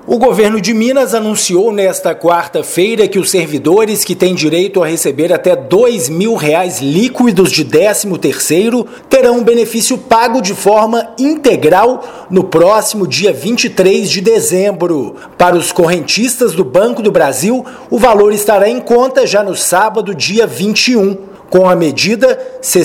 O governo de Minas anunciou nesta quarta-feira que os servidores que têm direito a receber até R$ 2.000 líquidos de 13º terão um benefício pago de forma integral no próximo dia 23 de dezembro. Para os correntistas do Banco do Brasil, o valor estará em conta já no sábado, dia 21. Com a medida,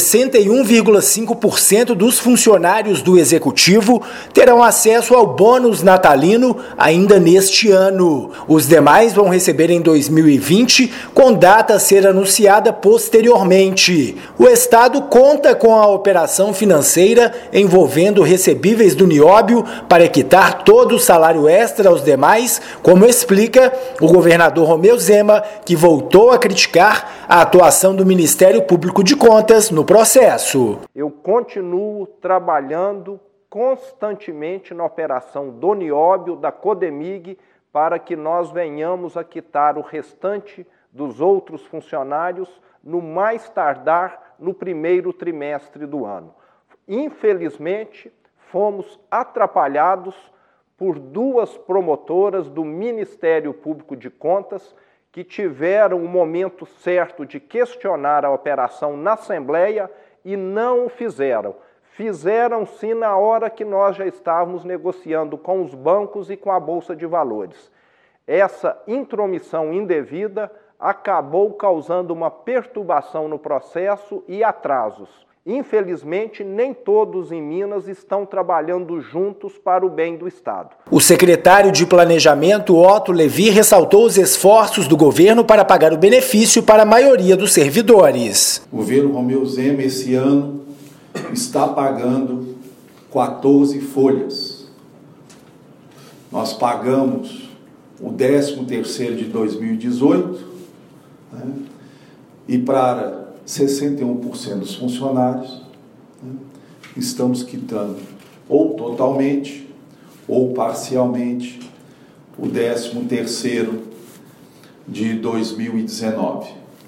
61,5% dos funcionários do Executivo terão acesso ao bônus natalino ainda neste ano. Os demais vão receber em 2020, com data a ser anunciada posteriormente. O Estado conta com a operação financeira envolvendo recebíveis do Nióbio para quitar todo o salário extra aos demais, como explica o governador Romeu Zema, que voltou a criticar a atuação do Ministério Público de Contas no processo. Eu continuo trabalhando constantemente na operação do Nióbio, da Codemig, para que nós venhamos a quitar o restante dos outros funcionários no mais tardar no primeiro trimestre do ano. Infelizmente, fomos atrapalhados por duas promotoras do Ministério Público de Contas que tiveram o momento certo de questionar a operação na Assembleia e não o fizeram. Fizeram sim na hora que nós já estávamos negociando com os bancos e com a Bolsa de Valores. Essa intromissão indevida acabou causando uma perturbação no processo e atrasos. Infelizmente, nem todos em Minas estão trabalhando juntos para o bem do Estado. O secretário de Planejamento, Otto Levi, ressaltou os esforços do governo para pagar o benefício para a maioria dos servidores. O governo Romeu Zema, esse ano, está pagando 14 folhas. Nós pagamos o 13º de 2018, né? E para 61% dos funcionários, né, estamos quitando ou totalmente ou parcialmente o 13º de 2019.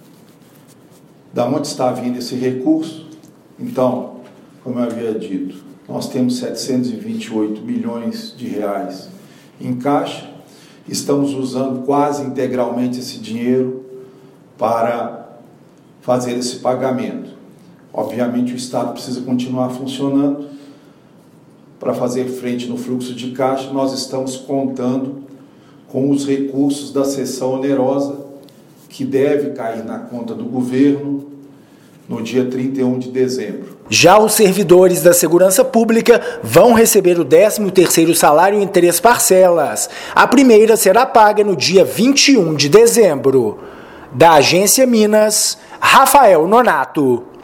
Da onde está vindo esse recurso? Então, como eu havia dito, nós temos 728 milhões de reais em caixa, estamos usando quase integralmente esse dinheiro para fazer esse pagamento. Obviamente o Estado precisa continuar funcionando para fazer frente no fluxo de caixa. Nós estamos contando com os recursos da cessão onerosa que deve cair na conta do governo no dia 31 de dezembro. Já os servidores da Segurança Pública vão receber o 13º salário em 3 parcelas. A primeira será paga no dia 21 de dezembro. Da Agência Minas, Rafael Nonato.